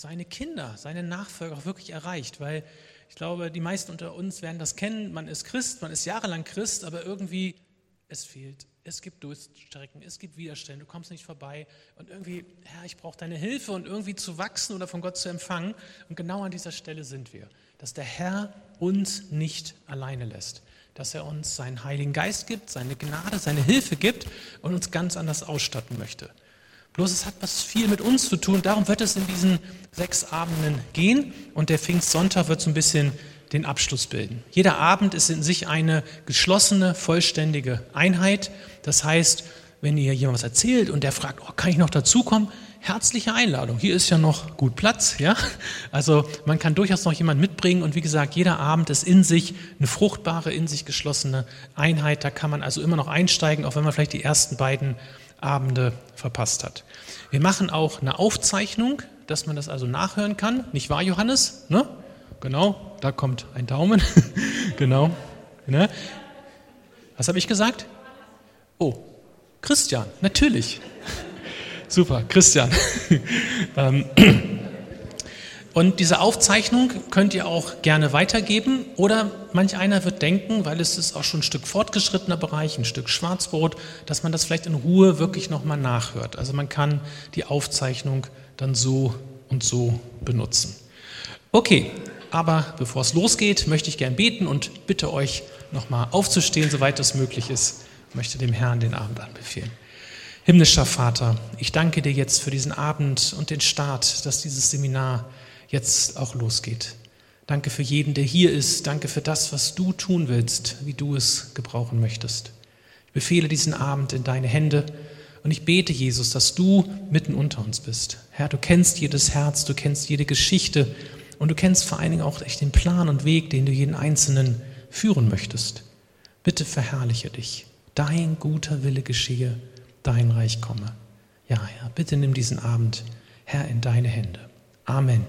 seine Kinder, seine Nachfolger auch wirklich erreicht, weil ich glaube, die meisten unter uns werden das kennen, man ist Christ, man ist jahrelang Christ, aber irgendwie es fehlt, es gibt Durststrecken, es gibt Widerstände, du kommst nicht vorbei und irgendwie, Herr, ich brauche deine Hilfe und irgendwie zu wachsen oder von Gott zu empfangen und genau an dieser Stelle sind wir, dass der Herr uns nicht alleine lässt, dass er uns seinen Heiligen Geist gibt, seine Gnade, seine Hilfe gibt und uns ganz anders ausstatten möchte. Bloß es hat was viel mit uns zu tun, darum wird es in diesen 6 Abenden gehen und der Pfingstsonntag wird so ein bisschen den Abschluss bilden. Jeder Abend ist in sich eine geschlossene, vollständige Einheit. Das heißt, wenn ihr jemand was erzählt und der fragt, oh, kann ich noch dazukommen? Herzliche Einladung, hier ist ja noch gut Platz. Ja? Also man kann durchaus noch jemanden mitbringen und wie gesagt, jeder Abend ist in sich eine fruchtbare, in sich geschlossene Einheit. Da kann man also immer noch einsteigen, auch wenn man vielleicht die ersten beiden Abende verpasst hat. Wir machen auch eine Aufzeichnung, dass man das also nachhören kann. Nicht wahr, Johannes? Ne? Genau, da kommt ein Daumen. Genau. Ne? Was habe ich gesagt? Oh, Christian, natürlich. Super, Christian. Und diese Aufzeichnung könnt ihr auch gerne weitergeben oder manch einer wird denken, weil es ist auch schon ein Stück fortgeschrittener Bereich, ein Stück Schwarzbrot, dass man das vielleicht in Ruhe wirklich nochmal nachhört. Also man kann die Aufzeichnung dann so und so benutzen. Okay, aber bevor es losgeht, möchte ich gern beten und bitte euch nochmal aufzustehen, soweit es möglich ist. Ich möchte dem Herrn den Abend anbefehlen. Himmlischer Vater, ich danke dir jetzt für diesen Abend und den Start, dass dieses Seminar jetzt auch losgeht. Danke für jeden, der hier ist. Danke für das, was du tun willst, wie du es gebrauchen möchtest. Ich befehle diesen Abend in deine Hände und ich bete, Jesus, dass du mitten unter uns bist. Herr, du kennst jedes Herz, du kennst jede Geschichte und du kennst vor allen Dingen auch echt den Plan und Weg, den du jeden Einzelnen führen möchtest. Bitte verherrliche dich. Dein guter Wille geschehe, dein Reich komme. Ja, Herr, bitte nimm diesen Abend, Herr, in deine Hände. Amen.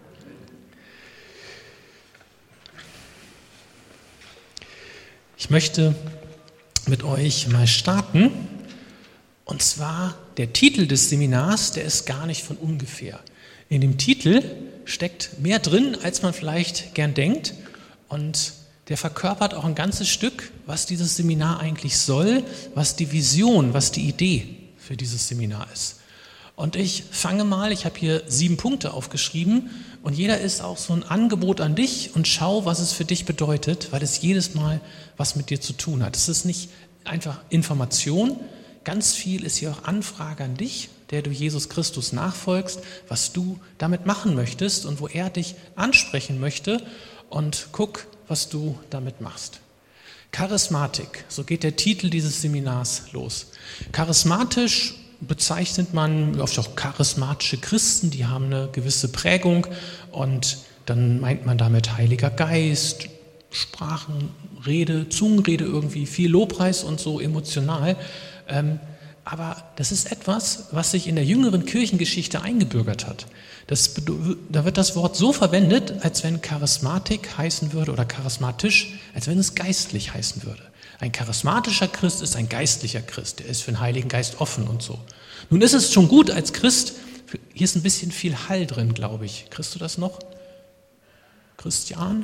Ich möchte mit euch mal starten, und zwar der Titel des Seminars, der ist gar nicht von ungefähr. In dem Titel steckt mehr drin, als man vielleicht gern denkt, und der verkörpert auch ein ganzes Stück, was dieses Seminar eigentlich soll, was die Vision, was die Idee für dieses Seminar ist. Und ich fange mal, ich habe hier 7 Punkte aufgeschrieben und jeder ist auch so ein Angebot an dich und schau, was es für dich bedeutet, weil es jedes Mal was mit dir zu tun hat. Es ist nicht einfach Information, ganz viel ist hier auch Anfrage an dich, der du Jesus Christus nachfolgst, was du damit machen möchtest und wo er dich ansprechen möchte und guck, was du damit machst. Charismatik, so geht der Titel dieses Seminars los. Charismatisch bezeichnet man oft auch charismatische Christen, die haben eine gewisse Prägung und dann meint man damit Heiliger Geist, Sprachenrede, Zungenrede irgendwie, viel Lobpreis und so emotional. Aber das ist etwas, was sich in der jüngeren Kirchengeschichte eingebürgert hat. Da wird das Wort so verwendet, als wenn Charismatik heißen würde oder charismatisch, als wenn es geistlich heißen würde. Ein charismatischer Christ ist ein geistlicher Christ, der ist für den Heiligen Geist offen und so. Nun ist es schon gut als Christ, hier ist ein bisschen viel Hall drin, glaube ich. Kriegst du das noch? Christian?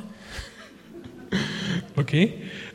Okay.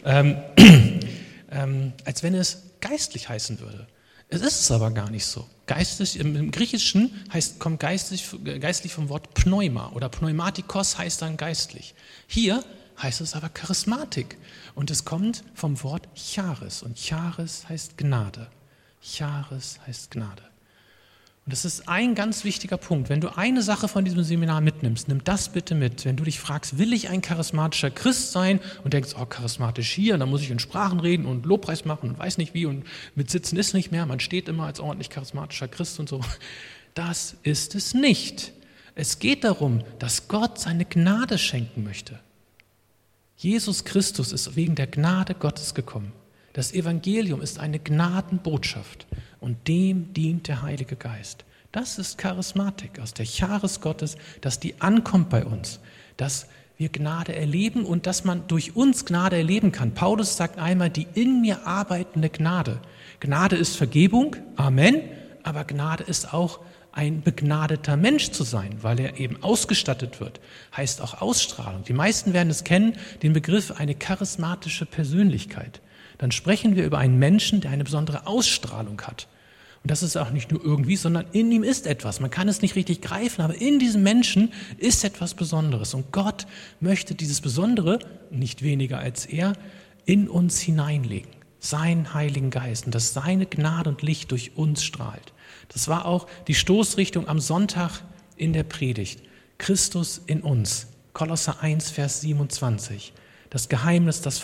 Als wenn es geistlich heißen würde. Es ist es aber gar nicht so. Geistlich, im Griechischen kommt geistlich vom Wort Pneuma oder Pneumatikos heißt dann geistlich. Hier heißt es aber Charismatik und es kommt vom Wort Charis und Charis heißt Gnade. Charis heißt Gnade. Und das ist ein ganz wichtiger Punkt. Wenn du eine Sache von diesem Seminar mitnimmst, nimm das bitte mit. Wenn du dich fragst, will ich ein charismatischer Christ sein und denkst, oh, charismatisch hier, dann muss ich in Sprachen reden und Lobpreis machen und weiß nicht wie und mit Sitzen ist nicht mehr, man steht immer als ordentlich charismatischer Christ und so. Das ist es nicht. Es geht darum, dass Gott seine Gnade schenken möchte. Jesus Christus ist wegen der Gnade Gottes gekommen. Das Evangelium ist eine Gnadenbotschaft und dem dient der Heilige Geist. Das ist Charismatik aus der Charis Gottes, dass die ankommt bei uns, dass wir Gnade erleben und dass man durch uns Gnade erleben kann. Paulus sagt einmal, die in mir arbeitende Gnade. Gnade ist Vergebung, Amen, aber Gnade ist auch ein begnadeter Mensch zu sein, weil er eben ausgestattet wird, heißt auch Ausstrahlung. Die meisten werden es kennen, den Begriff eine charismatische Persönlichkeit. Dann sprechen wir über einen Menschen, der eine besondere Ausstrahlung hat. Und das ist auch nicht nur irgendwie, sondern in ihm ist etwas. Man kann es nicht richtig greifen, aber in diesem Menschen ist etwas Besonderes. Und Gott möchte dieses Besondere, nicht weniger als er, in uns hineinlegen. Seinen Heiligen Geist und dass seine Gnade und Licht durch uns strahlt. Das war auch die Stoßrichtung am Sonntag in der Predigt. Christus in uns. Kolosser 1, Vers 27. Das Geheimnis, das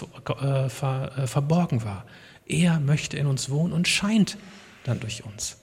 verborgen war. Er möchte in uns wohnen und scheint dann durch uns.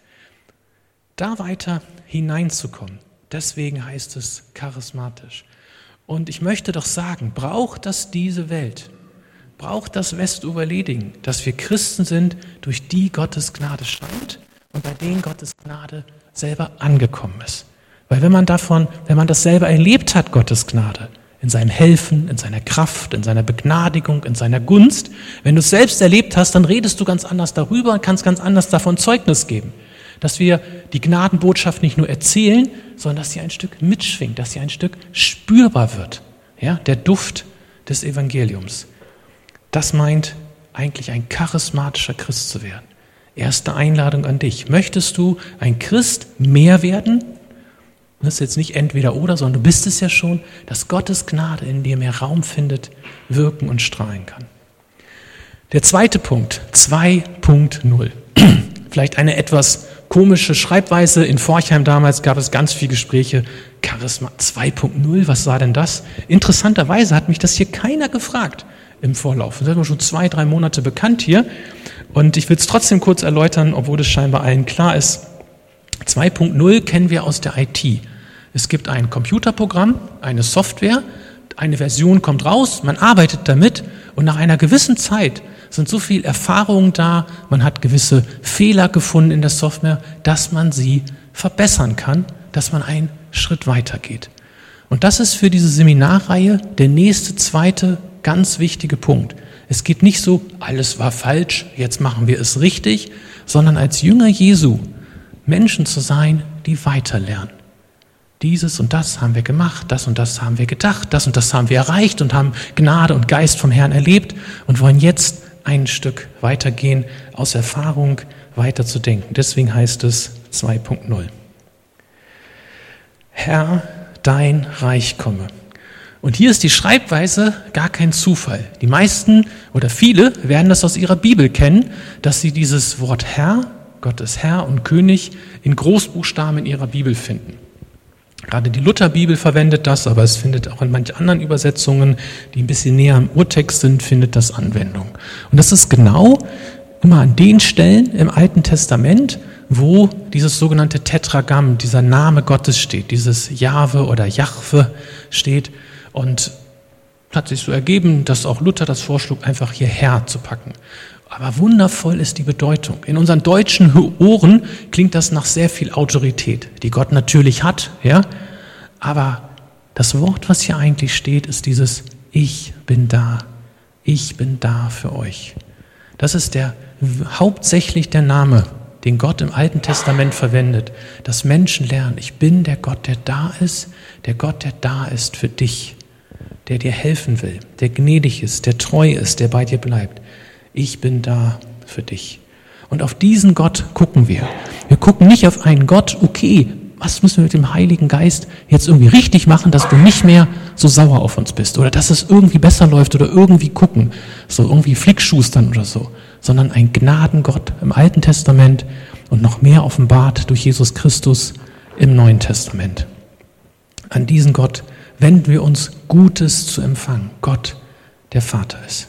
Da weiter hineinzukommen, deswegen heißt es charismatisch. Und ich möchte doch sagen, braucht das diese Welt? Braucht das Westuferleding, dass wir Christen sind, durch die Gottes Gnade scheint und bei denen Gottes Gnade selber angekommen ist. Weil wenn man das selber erlebt hat, Gottes Gnade, in seinem Helfen, in seiner Kraft, in seiner Begnadigung, in seiner Gunst, wenn du es selbst erlebt hast, dann redest du ganz anders darüber und kannst ganz anders davon Zeugnis geben. Dass wir die Gnadenbotschaft nicht nur erzählen, sondern dass sie ein Stück mitschwingt, dass sie ein Stück spürbar wird. Ja, der Duft des Evangeliums. Das meint eigentlich ein charismatischer Christ zu werden. Erste Einladung an dich. Möchtest du ein Christ mehr werden? Das ist jetzt nicht entweder oder, sondern du bist es ja schon, dass Gottes Gnade in dir mehr Raum findet, wirken und strahlen kann. Der zweite Punkt, 2.0. Vielleicht eine etwas komische Schreibweise. In Forchheim damals gab es ganz viele Gespräche. Charisma 2.0, was war denn das? Interessanterweise hat mich das hier keiner gefragt im Vorlauf. Das ist mir schon 2-3 Monate bekannt hier. Und ich will es trotzdem kurz erläutern, obwohl es scheinbar allen klar ist. 2.0 kennen wir aus der IT. Es gibt ein Computerprogramm, eine Software, eine Version kommt raus, man arbeitet damit und nach einer gewissen Zeit sind so viel Erfahrungen da, man hat gewisse Fehler gefunden in der Software, dass man sie verbessern kann, dass man einen Schritt weiter geht. Und das ist für diese Seminarreihe der nächste, zweite, ganz wichtige Punkt. Es geht nicht so, alles war falsch, jetzt machen wir es richtig, sondern als Jünger Jesu Menschen zu sein, die weiterlernen. Dieses und das haben wir gemacht, das und das haben wir gedacht, das und das haben wir erreicht und haben Gnade und Geist vom Herrn erlebt und wollen jetzt ein Stück weitergehen, aus Erfahrung weiterzudenken. Deswegen heißt es 2.0. Herr, dein Reich komme. Und hier ist die Schreibweise gar kein Zufall. Die meisten oder viele werden das aus ihrer Bibel kennen, dass sie dieses Wort Herr, Gott ist Herr und König, in Großbuchstaben in ihrer Bibel finden. Gerade die Lutherbibel verwendet das, aber es findet auch in manchen anderen Übersetzungen, die ein bisschen näher am Urtext sind, findet das Anwendung. Und das ist genau immer an den Stellen im Alten Testament, wo dieses sogenannte Tetragramm, dieser Name Gottes steht, dieses Jahwe oder Jahwe steht. Und hat sich so ergeben, dass auch Luther das vorschlug, einfach hier Herr zu packen. Aber wundervoll ist die Bedeutung. In unseren deutschen Ohren klingt das nach sehr viel Autorität, die Gott natürlich hat, ja. Aber das Wort, was hier eigentlich steht, ist dieses Ich bin da für euch. Das ist hauptsächlich der Name, den Gott im Alten Testament verwendet, dass Menschen lernen, ich bin der Gott, der da ist für dich, der dir helfen will, der gnädig ist, der treu ist, der bei dir bleibt. Ich bin da für dich. Und auf diesen Gott gucken wir. Wir gucken nicht auf einen Gott, okay, was müssen wir mit dem Heiligen Geist jetzt irgendwie richtig machen, dass du nicht mehr so sauer auf uns bist oder dass es irgendwie besser läuft oder irgendwie gucken, so irgendwie Flickschustern oder so, sondern ein Gnadengott im Alten Testament und noch mehr offenbart durch Jesus Christus im Neuen Testament. An diesen Gott wenden wir uns, Gutes zu empfangen. Gott, der Vater ist.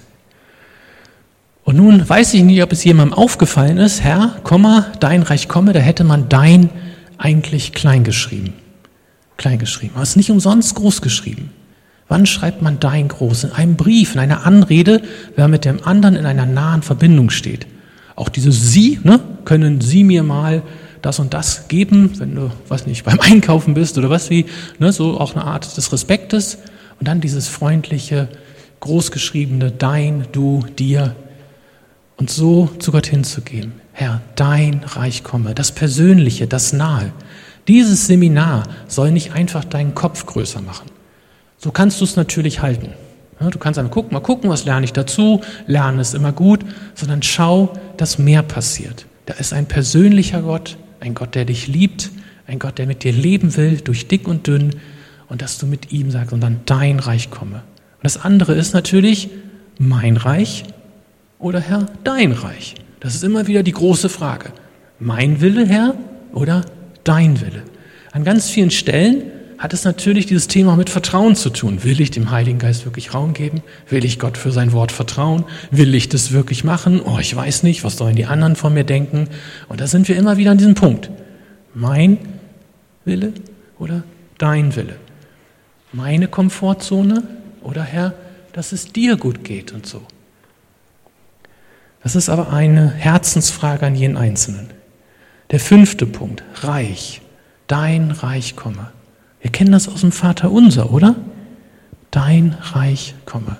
Und nun weiß ich nicht, ob es jemandem aufgefallen ist, Herr, dein Reich komme, da hätte man dein eigentlich klein geschrieben. Aber es ist nicht umsonst groß geschrieben. Wann schreibt man dein groß? In einem Brief, in einer Anrede, wer mit dem anderen in einer nahen Verbindung steht. Auch dieses Sie, können Sie mir mal das und das geben, wenn du, beim Einkaufen bist oder so auch eine Art des Respektes. Und dann dieses freundliche, großgeschriebene Dein, Du, Dir. Und so zu Gott hinzugehen. Herr, dein Reich komme, das Persönliche, das Nahe, Dieses Seminar soll nicht einfach deinen Kopf größer machen. So kannst du es natürlich halten. Ja, du kannst einfach mal gucken, was lerne ich dazu, lernen ist immer gut, sondern schau, dass mehr passiert. Da ist ein persönlicher Gott, ein Gott, der dich liebt, ein Gott, der mit dir leben will, durch dick und dünn, und dass du mit ihm sagst, und dann dein Reich komme. Und das andere ist natürlich mein Reich oder Herr, dein Reich. Das ist immer wieder die große Frage. Mein Wille, Herr, oder dein Wille? An ganz vielen Stellen hat es natürlich dieses Thema mit Vertrauen zu tun. Will ich dem Heiligen Geist wirklich Raum geben? Will ich Gott für sein Wort vertrauen? Will ich das wirklich machen? Oh, ich weiß nicht, was sollen die anderen von mir denken? Und da sind wir immer wieder an diesem Punkt. Mein Wille oder dein Wille? Meine Komfortzone oder Herr, dass es dir gut geht und so. Das ist aber eine Herzensfrage an jeden Einzelnen. Der 5. Punkt, Reich. Dein Reich komme. Wir kennen das aus dem Vaterunser, oder? Dein Reich komme.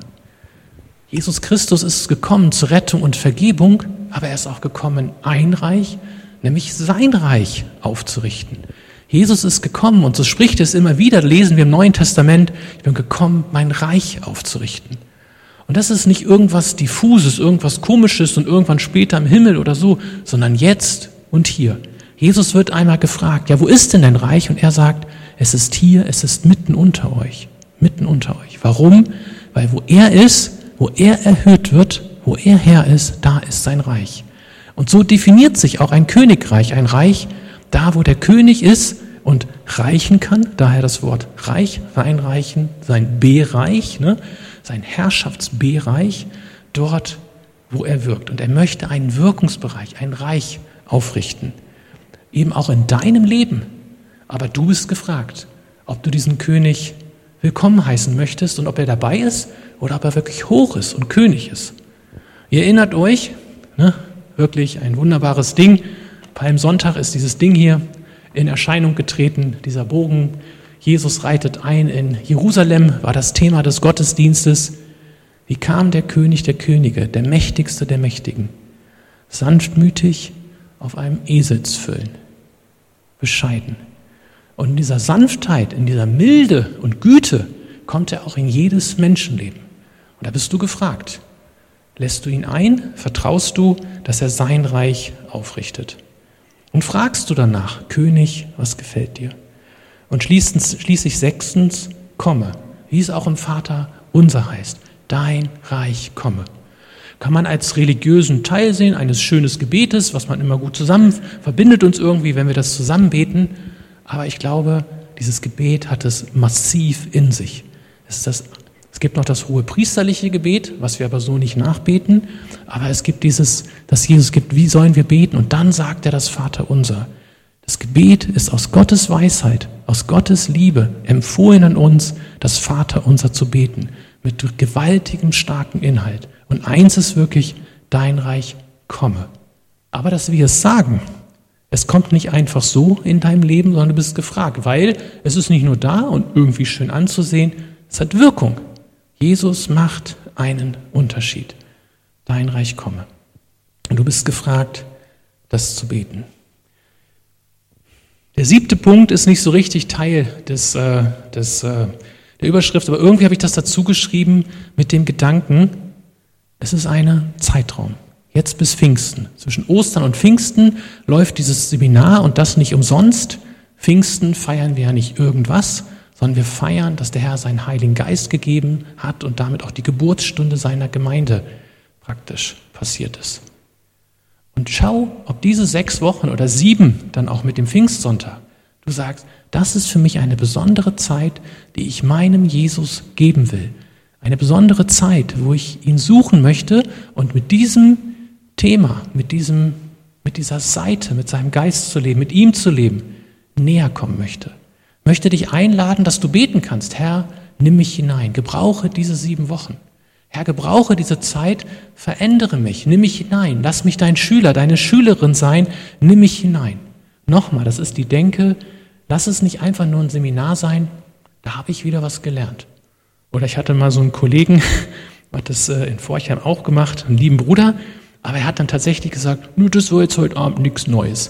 Jesus Christus ist gekommen zur Rettung und Vergebung, aber er ist auch gekommen, ein Reich, nämlich sein Reich aufzurichten. Jesus ist gekommen, und so spricht es immer wieder, lesen wir im Neuen Testament, ich bin gekommen, mein Reich aufzurichten. Und das ist nicht irgendwas Diffuses, irgendwas Komisches und irgendwann später im Himmel oder so, sondern jetzt und hier. Jesus wird einmal gefragt, ja, wo ist denn dein Reich? Und er sagt, es ist hier, es ist mitten unter euch. Mitten unter euch. Warum? Weil wo er ist, wo er erhöht wird, wo er Herr ist, da ist sein Reich. Und so definiert sich auch ein Königreich, ein Reich, da wo der König ist und reichen kann, daher das Wort Reich, reinreichen, sein Bereich, sein Herrschaftsbereich, dort, wo er wirkt. Und er möchte einen Wirkungsbereich, ein Reich aufrichten. Eben auch in deinem Leben. Aber du bist gefragt, ob du diesen König willkommen heißen möchtest und ob er dabei ist oder ob er wirklich hoch ist und König ist. Ihr erinnert euch, wirklich ein wunderbares Ding. Palmsonntag ist dieses Ding hier in Erscheinung getreten, dieser Bogen. Jesus reitet ein in Jerusalem, war das Thema des Gottesdienstes. Wie kam der König der Könige, der Mächtigste der Mächtigen? Sanftmütig auf einem Eselsfüllen, bescheiden. Und in dieser Sanftheit, in dieser Milde und Güte kommt er auch in jedes Menschenleben. Und da bist du gefragt. Lässt du ihn ein? Vertraust du, dass er sein Reich aufrichtet? Und fragst du danach, König, was gefällt dir? Und schließlich 6, komme, wie es auch im Vater unser heißt, dein Reich komme. Kann man als religiösen Teil sehen, eines schönen Gebetes, was man immer gut zusammen verbindet uns irgendwie, wenn wir das zusammen beten. Aber ich glaube, dieses Gebet hat es massiv in sich. Es gibt noch das hohepriesterliche Gebet, was wir aber so nicht nachbeten. Aber es gibt dieses, das Jesus gibt, wie sollen wir beten? Und dann sagt er das Vaterunser. Das Gebet ist aus Gottes Weisheit, aus Gottes Liebe empfohlen an uns, das Vaterunser zu beten. Mit gewaltigem, starken Inhalt. Und eins ist wirklich, dein Reich komme. Aber dass wir es sagen, es kommt nicht einfach so in deinem Leben, sondern du bist gefragt, weil es ist nicht nur da und irgendwie schön anzusehen, es hat Wirkung. Jesus macht einen Unterschied. Dein Reich komme. Und du bist gefragt, das zu beten. Der 7. Punkt ist nicht so richtig Teil der Überschrift, aber irgendwie habe ich das dazu geschrieben mit dem Gedanken, es ist ein Zeitraum. Jetzt bis Pfingsten. Zwischen Ostern und Pfingsten läuft dieses Seminar und das nicht umsonst. Pfingsten feiern wir ja nicht irgendwas, sondern wir feiern, dass der Herr seinen Heiligen Geist gegeben hat und damit auch die Geburtsstunde seiner Gemeinde praktisch passiert ist. Und schau, ob diese 6 Wochen oder 7 dann auch mit dem Pfingstsonntag, du sagst, das ist für mich eine besondere Zeit, die ich meinem Jesus geben will. Eine besondere Zeit, wo ich ihn suchen möchte und mit diesem Thema, mit dieser Seite, mit seinem Geist zu leben, mit ihm zu leben, näher kommen möchte. Ich möchte dich einladen, dass du beten kannst. Herr, nimm mich hinein. Gebrauche diese 7 Wochen. Herr, gebrauche diese Zeit, verändere mich, nimm mich hinein. Lass mich dein Schüler, deine Schülerin sein, nimm mich hinein. Nochmal, das ist die Denke, lass es nicht einfach nur ein Seminar sein, da habe ich wieder was gelernt. Oder ich hatte mal so einen Kollegen, hat das in Forchheim auch gemacht, einen lieben Bruder, aber er hat dann tatsächlich gesagt, das war jetzt heute Abend nichts Neues.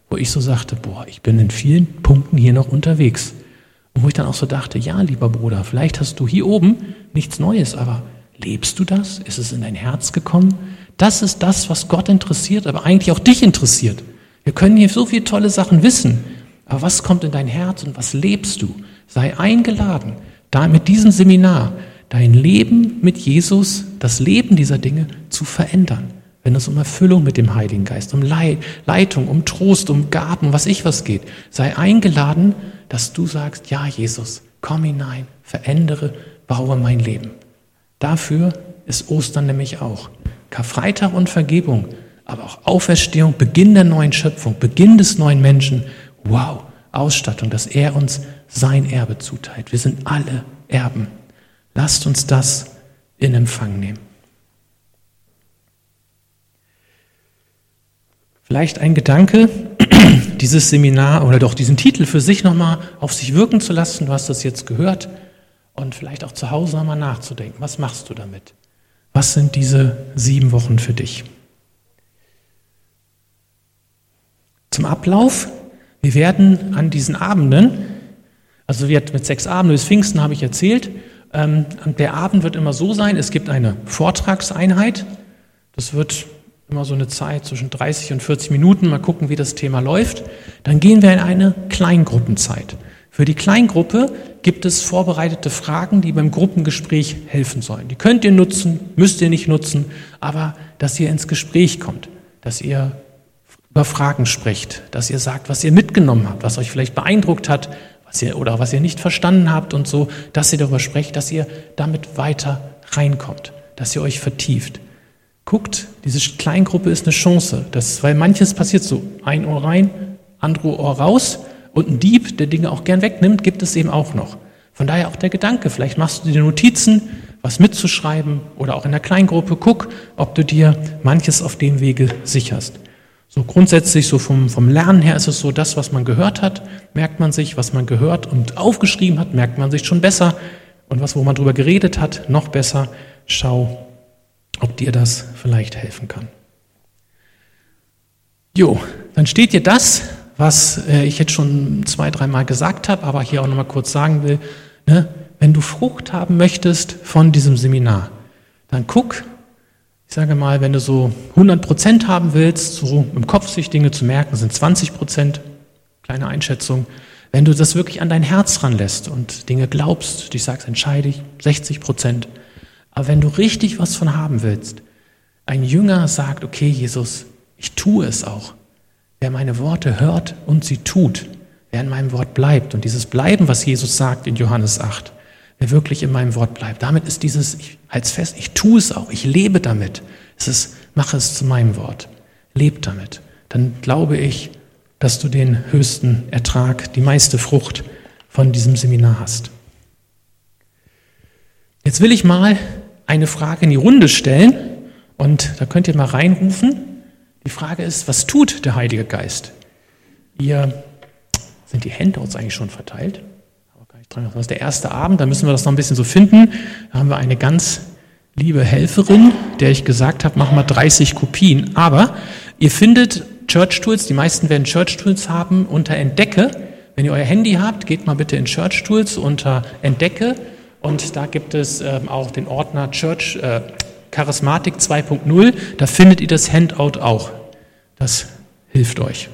wo ich so sagte, ich bin in vielen Punkten hier noch unterwegs. Und wo ich dann auch so dachte, ja, lieber Bruder, vielleicht hast du hier oben nichts Neues, aber lebst du das? Ist es in dein Herz gekommen? Das ist das, was Gott interessiert, aber eigentlich auch dich interessiert. Wir können hier so viele tolle Sachen wissen, aber was kommt in dein Herz und was lebst du? Sei eingeladen, da mit diesem Seminar dein Leben mit Jesus, das Leben dieser Dinge zu verändern. Wenn es um Erfüllung mit dem Heiligen Geist, um Leitung, um Trost, um Gaben, was geht. Sei eingeladen, dass du sagst, ja Jesus, komm hinein, verändere, baue mein Leben. Dafür ist Ostern nämlich auch. Karfreitag und Vergebung, aber auch Auferstehung, Beginn der neuen Schöpfung, Beginn des neuen Menschen. Wow, Ausstattung, dass er uns sein Erbe zuteilt. Wir sind alle Erben. Lasst uns das in Empfang nehmen. Vielleicht ein Gedanke, dieses Seminar oder doch diesen Titel für sich nochmal auf sich wirken zu lassen. Du hast das jetzt gehört und vielleicht auch zu Hause nochmal nachzudenken. Was machst du damit? Was sind diese 7 Wochen für dich? Zum Ablauf. Wir werden an diesen Abenden, also mit 6 Abenden bis Pfingsten habe ich erzählt, der Abend wird immer so sein, es gibt eine Vortragseinheit. Das wird immer so eine Zeit zwischen 30 und 40 Minuten. Mal gucken, wie das Thema läuft. Dann gehen wir in eine Kleingruppenzeit. Für die Kleingruppe gibt es vorbereitete Fragen, die beim Gruppengespräch helfen sollen. Die könnt ihr nutzen, müsst ihr nicht nutzen, aber dass ihr ins Gespräch kommt, dass ihr über Fragen sprecht, dass ihr sagt, was ihr mitgenommen habt, was euch vielleicht beeindruckt hat, was ihr nicht verstanden habt und so, dass ihr darüber sprecht, dass ihr damit weiter reinkommt, dass ihr euch vertieft. Guckt, diese Kleingruppe ist eine Chance, weil manches passiert so, ein Ohr rein, andere Ohr raus und ein Dieb, der Dinge auch gern wegnimmt, gibt es eben auch noch. Von daher auch der Gedanke, vielleicht machst du dir Notizen, was mitzuschreiben oder auch in der Kleingruppe, guck, ob du dir manches auf dem Wege sicherst. So grundsätzlich, so vom Lernen her ist es so, das, was man gehört hat, merkt man sich, was man gehört und aufgeschrieben hat, merkt man sich schon besser und wo man drüber geredet hat, noch besser. Schau, ob dir das vielleicht helfen kann. Dann steht dir das, was ich jetzt schon 2-3 Mal gesagt habe, aber hier auch nochmal kurz sagen will, ne? Wenn du Frucht haben möchtest von diesem Seminar, dann guck, ich sage mal, wenn du so 100% haben willst, so im Kopf sich Dinge zu merken, sind 20%, kleine Einschätzung. Wenn du das wirklich an dein Herz ranlässt und Dinge glaubst, dich sagst, entscheide ich, 60%. Aber wenn du richtig was von haben willst, ein Jünger sagt, okay, Jesus, ich tue es auch. Wer meine Worte hört und sie tut, wer in meinem Wort bleibt, und dieses Bleiben, was Jesus sagt in Johannes 8, wer wirklich in meinem Wort bleibt, damit ist dieses, ich halte es fest, ich tue es auch, ich lebe damit. Mache es zu meinem Wort, lebe damit. Dann glaube ich, dass du den höchsten Ertrag, die meiste Frucht von diesem Seminar hast. Jetzt will ich mal eine Frage in die Runde stellen und da könnt ihr mal reinrufen. Die Frage ist, was tut der Heilige Geist? Sind die Handouts eigentlich schon verteilt? Das ist der erste Abend, da müssen wir das noch ein bisschen so finden. Da haben wir eine ganz liebe Helferin, der ich gesagt habe, mach mal 30 Kopien. Aber ihr findet Church Tools, die meisten werden Church Tools haben, unter Entdecke. Wenn ihr euer Handy habt, geht mal bitte in Church Tools unter Entdecke. Und da gibt es auch den Ordner Church Charismatik 2.0. Da findet ihr das Handout auch. Das hilft euch.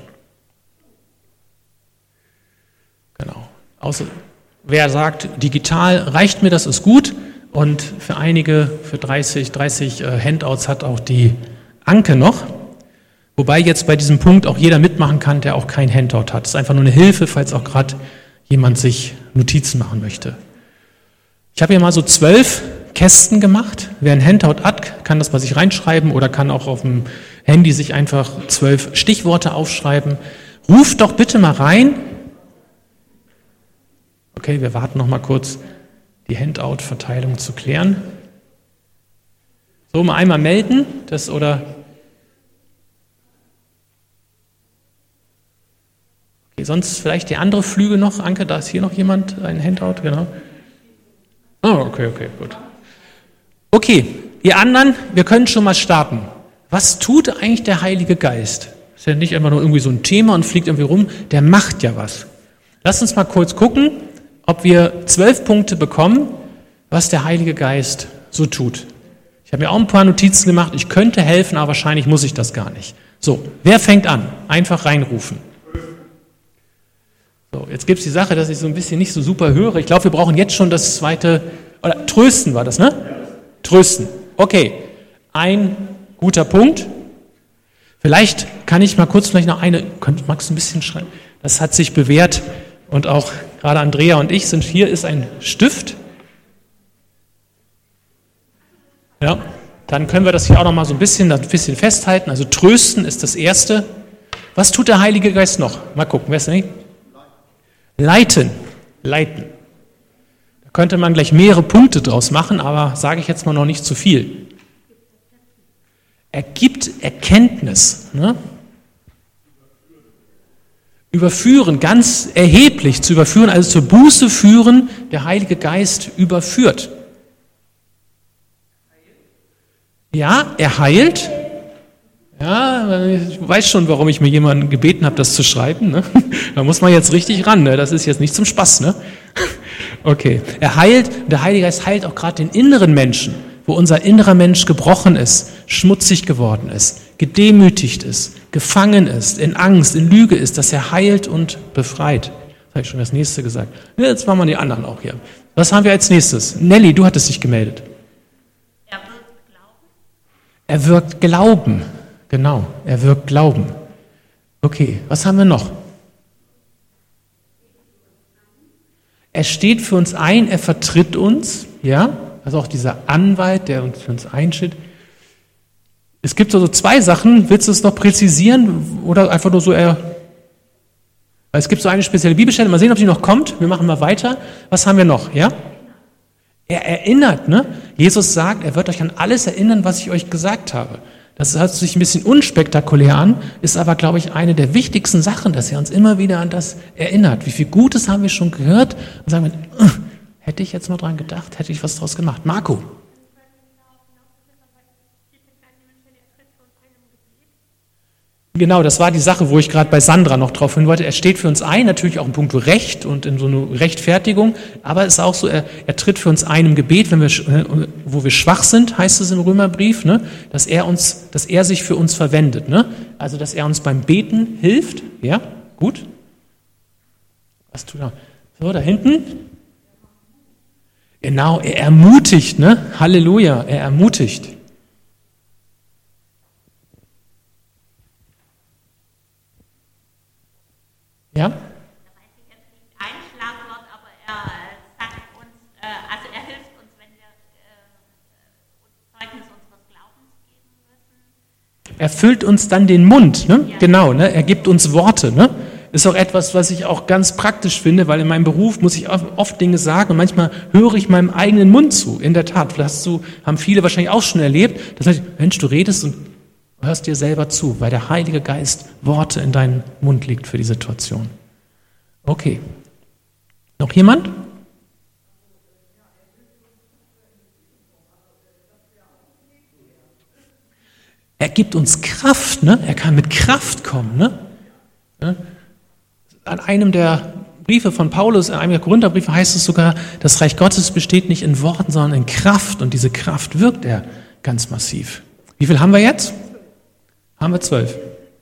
Genau. Wer sagt, digital reicht mir, das ist gut. Und für einige, für 30 Handouts hat auch die Anke noch. Wobei jetzt bei diesem Punkt auch jeder mitmachen kann, der auch kein Handout hat. Das ist einfach nur eine Hilfe, falls auch gerade jemand sich Notizen machen möchte. Ich habe hier mal so 12 Kästen gemacht. Wer ein Handout hat, kann das bei sich reinschreiben oder kann auch auf dem Handy sich einfach 12 Stichworte aufschreiben. Ruft doch bitte mal rein. Okay, wir warten noch mal kurz, die Handout-Verteilung zu klären. So, mal einmal melden, Okay, sonst vielleicht die andere Flüge noch. Anke, da ist hier noch jemand, ein Handout, genau. Oh, okay, gut. Okay, ihr anderen, wir können schon mal starten. Was tut eigentlich der Heilige Geist? Ist ja nicht immer nur irgendwie so ein Thema und fliegt irgendwie rum. Der macht ja was. Lass uns mal kurz gucken, ob wir 12 Punkte bekommen, was der Heilige Geist so tut. Ich habe mir auch ein paar Notizen gemacht. Ich könnte helfen, aber wahrscheinlich muss ich das gar nicht. So, wer fängt an? Einfach reinrufen. So, jetzt gibt es die Sache, dass ich so ein bisschen nicht so super höre. Ich glaube, wir brauchen jetzt schon das zweite, oder trösten war das, ne? Trösten. Okay, ein guter Punkt. Vielleicht kann ich mal kurz vielleicht noch magst du ein bisschen schreiben? Das hat sich bewährt und auch gerade Andrea und ich sind hier, ist ein Stift. Ja, dann können wir das hier auch noch mal so ein bisschen festhalten. Also trösten ist das Erste. Was tut der Heilige Geist noch? Mal gucken, wer ist denn nicht? Leiten. Da könnte man gleich mehrere Punkte draus machen, aber sage ich jetzt mal noch nicht zu viel. Er gibt Erkenntnis. Ne? Überführen, ganz erheblich zu überführen, also zur Buße führen, der Heilige Geist überführt. Ja, er heilt. Ja, ich weiß schon, warum ich mir jemanden gebeten habe, das zu schreiben. Ne? Da muss man jetzt richtig ran. Ne? Das ist jetzt nicht zum Spaß. Ne? Okay, er heilt. Der Heilige Geist heilt auch gerade den inneren Menschen, wo unser innerer Mensch gebrochen ist, schmutzig geworden ist, gedemütigt ist, gefangen ist, in Angst, in Lüge ist, dass er heilt und befreit. Das habe ich schon das Nächste gesagt. Jetzt machen wir die anderen auch hier. Was haben wir als nächstes? Nelly, du hattest dich gemeldet. Er wirkt Glauben. Genau, er wirkt Glauben. Okay, was haben wir noch? Er steht für uns ein, er vertritt uns, ja, also auch dieser Anwalt, der uns für uns einsteht. Es gibt so zwei Sachen, willst du es noch präzisieren oder einfach nur so es gibt so eine spezielle Bibelstelle, mal sehen, ob sie noch kommt, wir machen mal weiter. Was haben wir noch, ja? Er erinnert, ne? Jesus sagt, er wird euch an alles erinnern, was ich euch gesagt habe. Das hört sich ein bisschen unspektakulär an, ist aber, glaube ich, eine der wichtigsten Sachen, dass er uns immer wieder an das erinnert. Wie viel Gutes haben wir schon gehört und sagen wir, hätte ich jetzt mal dran gedacht, hätte ich was draus gemacht. Marco. Genau, das war die Sache, wo ich gerade bei Sandra noch drauf hin wollte. Er steht für uns ein, natürlich auch in puncto Recht und in so eine Rechtfertigung, aber es ist auch so, er tritt für uns ein im Gebet, wo wir schwach sind, heißt es im Römerbrief, ne, dass er sich für uns verwendet, ne? Also dass er uns beim Beten hilft, ja, gut. Was tut er? So, da hinten. Genau, er ermutigt, ne? Halleluja, er ermutigt. Ja? Da weiß ich jetzt nicht ein Schlagwort, aber er sagt uns, also er hilft uns, wenn wir Zeugnis unseres Glaubens geben müssen. Er füllt uns dann den Mund, ne? Ja. Genau, ne? Er gibt uns Worte, ne? Ist auch etwas, was ich auch ganz praktisch finde, weil in meinem Beruf muss ich oft Dinge sagen und manchmal höre ich meinem eigenen Mund zu. In der Tat, haben viele wahrscheinlich auch schon erlebt, dass Mensch, du redest und hörst dir selber zu, weil der Heilige Geist Worte in deinen Mund legt für die Situation. Okay. Noch jemand? Er gibt uns Kraft, ne? Er kann mit Kraft kommen, ne? An einem der Briefe von Paulus, in einem der Korintherbriefe heißt es sogar, das Reich Gottes besteht nicht in Worten, sondern in Kraft. Und diese Kraft wirkt er ganz massiv. Wie viel haben wir jetzt? Haben wir 12.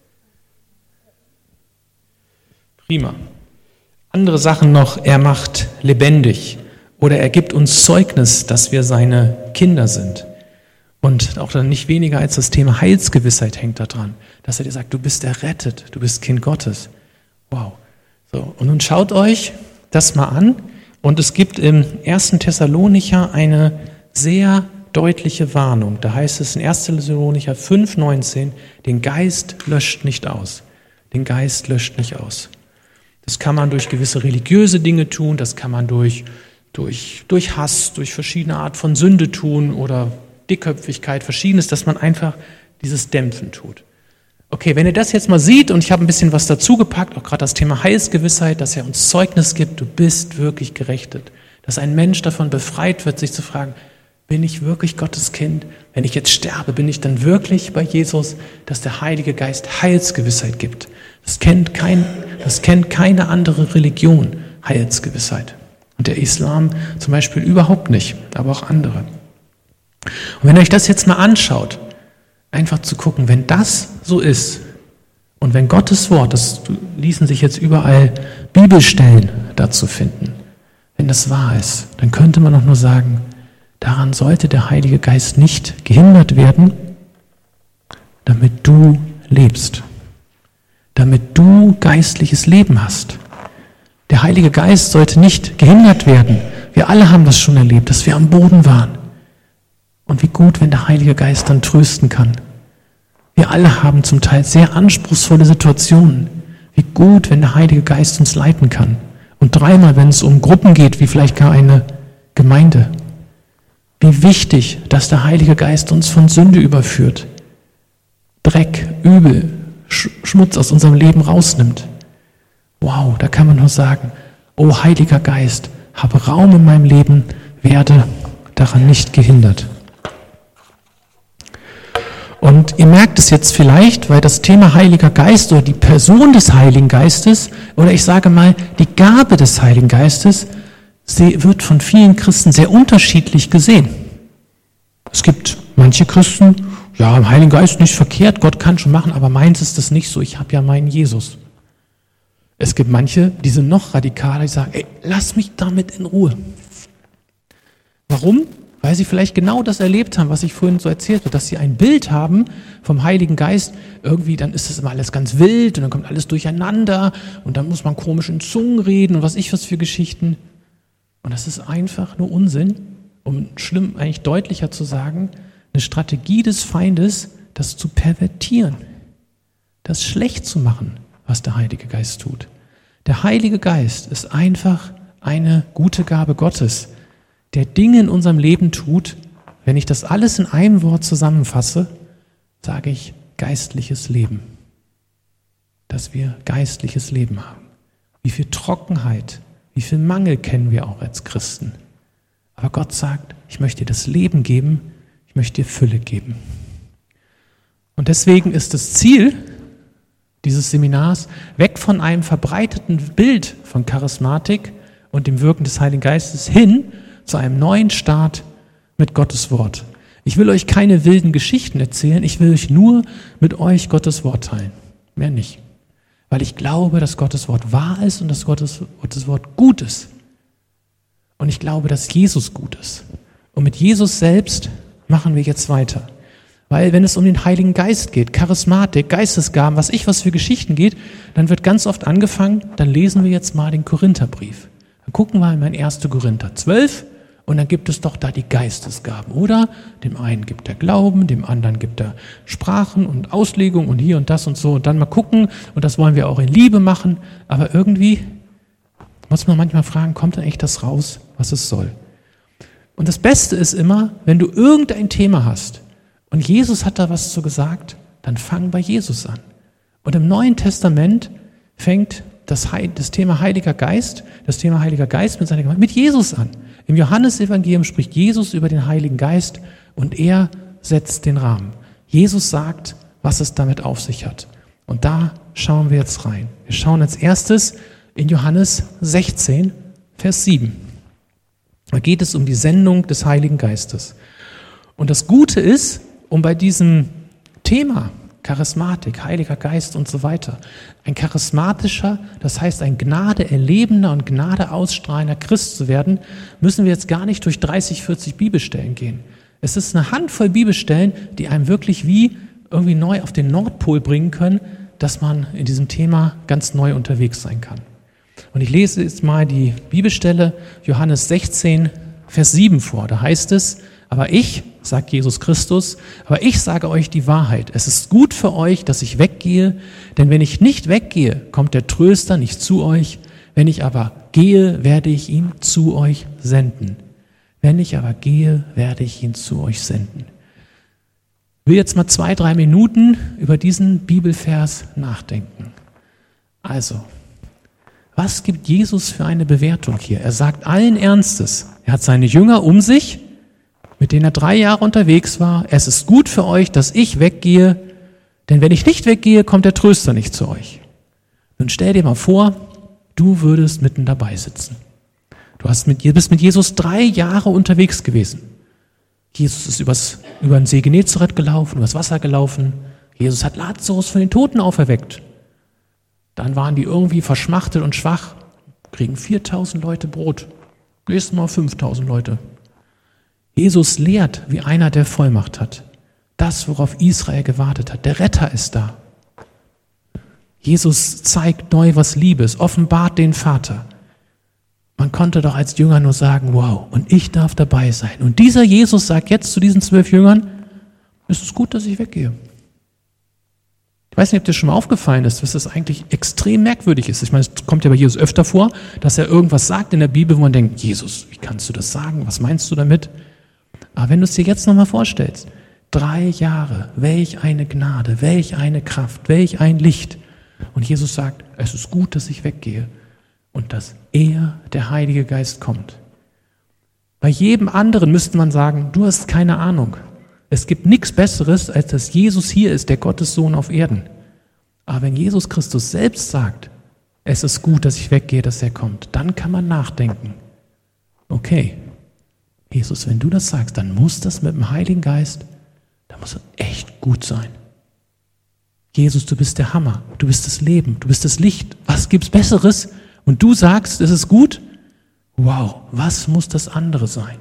Prima. Andere Sachen noch, er macht lebendig oder er gibt uns Zeugnis, dass wir seine Kinder sind. Und auch dann nicht weniger als das Thema Heilsgewissheit hängt da dran, dass er dir sagt, du bist errettet, du bist Kind Gottes. Wow. So, und nun schaut euch das mal an und es gibt im 1. Thessalonicher eine sehr deutliche Warnung. Da heißt es in 1. Thessalonicher 5,19, den Geist löscht nicht aus. Den Geist löscht nicht aus. Das kann man durch gewisse religiöse Dinge tun, das kann man durch Hass, durch verschiedene Art von Sünde tun oder Dickköpfigkeit, Verschiedenes, dass man einfach dieses Dämpfen tut. Okay, wenn ihr das jetzt mal seht und ich habe ein bisschen was dazu gepackt, auch gerade das Thema Heilsgewissheit, dass er uns Zeugnis gibt, du bist wirklich gerechtet. Dass ein Mensch davon befreit wird, sich zu fragen, bin ich wirklich Gottes Kind? Wenn ich jetzt sterbe, bin ich dann wirklich bei Jesus, dass der Heilige Geist Heilsgewissheit gibt? Das kennt keine andere Religion, Heilsgewissheit. Und der Islam zum Beispiel überhaupt nicht, aber auch andere. Und wenn ihr euch das jetzt mal anschaut, einfach zu gucken, wenn das so ist und wenn Gottes Wort, das ließen sich jetzt überall Bibelstellen dazu finden, wenn das wahr ist, dann könnte man doch nur sagen, daran sollte der Heilige Geist nicht gehindert werden, damit du lebst, damit du geistliches Leben hast. Der Heilige Geist sollte nicht gehindert werden. Wir alle haben das schon erlebt, dass wir am Boden waren. Und wie gut, wenn der Heilige Geist dann trösten kann. Wir alle haben zum Teil sehr anspruchsvolle Situationen. Wie gut, wenn der Heilige Geist uns leiten kann. Und dreimal, wenn es um Gruppen geht, wie vielleicht gar eine Gemeinde. Wie wichtig, dass der Heilige Geist uns von Sünde überführt. Dreck, Übel, Schmutz aus unserem Leben rausnimmt. Wow, da kann man nur sagen, oh Heiliger Geist, habe Raum in meinem Leben, werde daran nicht gehindert. Und ihr merkt es jetzt vielleicht, weil das Thema Heiliger Geist oder die Person des Heiligen Geistes oder ich sage mal die Gabe des Heiligen Geistes wird von vielen Christen sehr unterschiedlich gesehen. Es gibt manche Christen, ja, im Heiligen Geist nicht verkehrt, Gott kann schon machen, aber meins ist das nicht so, ich habe ja meinen Jesus. Es gibt manche, die sind noch radikaler, die sagen, ey, lass mich damit in Ruhe. Warum? Weil sie vielleicht genau das erlebt haben, was ich vorhin so erzählt habe, dass sie ein Bild haben vom Heiligen Geist. Irgendwie, dann ist das immer alles ganz wild und dann kommt alles durcheinander und dann muss man komisch in Zungen reden und was für Geschichten. Und das ist einfach nur Unsinn, um schlimm eigentlich deutlicher zu sagen, eine Strategie des Feindes, das zu pervertieren, das schlecht zu machen, was der Heilige Geist tut. Der Heilige Geist ist einfach eine gute Gabe Gottes, der Dinge in unserem Leben tut. Wenn ich das alles in einem Wort zusammenfasse, sage ich geistliches Leben. Dass wir geistliches Leben haben. Wie viel Trockenheit, wie viel Mangel kennen wir auch als Christen. Aber Gott sagt, ich möchte dir das Leben geben, ich möchte dir Fülle geben. Und deswegen ist das Ziel dieses Seminars weg von einem verbreiteten Bild von Charismatik und dem Wirken des Heiligen Geistes hin zu einem neuen Start mit Gottes Wort. Ich will euch keine wilden Geschichten erzählen, ich will euch nur mit euch Gottes Wort teilen. Mehr nicht. Weil ich glaube, dass Gottes Wort wahr ist und dass Gottes Wort gut ist. Und ich glaube, dass Jesus gut ist. Und mit Jesus selbst machen wir jetzt weiter. Weil wenn es um den Heiligen Geist geht, Charismatik, Geistesgaben, was für Geschichten geht, dann wird ganz oft angefangen, dann lesen wir jetzt mal den Korintherbrief. Dann gucken wir mal in 1. Korinther 12 und dann gibt es doch da die Geistesgaben, oder? Dem einen gibt er Glauben, dem anderen gibt er Sprachen und Auslegung und hier und das und so und dann mal gucken und das wollen wir auch in Liebe machen, aber irgendwie muss man manchmal fragen, kommt dann echt das raus, was es soll? Und das Beste ist immer, wenn du irgendein Thema hast und Jesus hat da was zu gesagt, dann fang bei Jesus an. Und im Neuen Testament fängt das Thema Heiliger Geist mit Jesus an. Im Johannesevangelium spricht Jesus über den Heiligen Geist und er setzt den Rahmen. Jesus sagt, was es damit auf sich hat. Und da schauen wir jetzt rein. Wir schauen als erstes in Johannes 16, Vers 7. Da geht es um die Sendung des Heiligen Geistes. Und das Gute ist, um bei diesem Thema Charismatik, Heiliger Geist und so weiter, ein charismatischer, das heißt ein Gnade erlebender und Gnade ausstrahlender Christ zu werden, müssen wir jetzt gar nicht durch 30, 40 Bibelstellen gehen. Es ist eine Handvoll Bibelstellen, die einem wirklich wie irgendwie neu auf den Nordpol bringen können, dass man in diesem Thema ganz neu unterwegs sein kann. Und ich lese jetzt mal die Bibelstelle Johannes 16, Vers 7 vor. Da heißt es, aber ich, sagt Jesus Christus, aber ich sage euch die Wahrheit. Es ist gut für euch, dass ich weggehe, denn wenn ich nicht weggehe, kommt der Tröster nicht zu euch. Wenn ich aber gehe, werde ich ihn zu euch senden. Wenn ich aber gehe, werde ich ihn zu euch senden. Ich will jetzt mal 2-3 Minuten über diesen Bibelvers nachdenken. Also, was gibt Jesus für eine Bewertung hier? Er sagt allen Ernstes, er hat seine Jünger um sich, mit denen er 3 Jahre unterwegs war, es ist gut für euch, dass ich weggehe, denn wenn ich nicht weggehe, kommt der Tröster nicht zu euch. Nun stell dir mal vor, du würdest mitten dabei sitzen. Du bist mit Jesus 3 Jahre unterwegs gewesen. Jesus ist über den See Genezareth gelaufen, übers Wasser gelaufen. Jesus hat Lazarus von den Toten auferweckt. Dann waren die irgendwie verschmachtet und schwach, kriegen 4.000 Leute Brot. Nächstes Mal 5.000 Leute. Jesus lehrt wie einer, der Vollmacht hat. Das, worauf Israel gewartet hat. Der Retter ist da. Jesus zeigt neu, was Liebe ist, offenbart den Vater. Man konnte doch als Jünger nur sagen, wow, und ich darf dabei sein. Und dieser Jesus sagt jetzt zu diesen 12 Jüngern, es ist gut, dass ich weggehe. Ich weiß nicht, ob dir schon mal aufgefallen ist, dass das eigentlich extrem merkwürdig ist. Ich meine, es kommt ja bei Jesus öfter vor, dass er irgendwas sagt in der Bibel, wo man denkt, Jesus, wie kannst du das sagen? Was meinst du damit? Aber wenn du es dir jetzt nochmal vorstellst, 3 Jahre, welch eine Gnade, welch eine Kraft, welch ein Licht. Und Jesus sagt, es ist gut, dass ich weggehe und dass er, der Heilige Geist, kommt. Bei jedem anderen müsste man sagen, du hast keine Ahnung. Es gibt nichts Besseres, als dass Jesus hier ist, der Gottessohn auf Erden. Aber wenn Jesus Christus selbst sagt, es ist gut, dass ich weggehe, dass er kommt, dann kann man nachdenken. Okay, Jesus, wenn du das sagst, dann muss das mit dem Heiligen Geist, dann muss es echt gut sein. Jesus, du bist der Hammer, du bist das Leben, du bist das Licht. Was gibt's Besseres? Und du sagst, es ist gut? Wow, was muss das andere sein?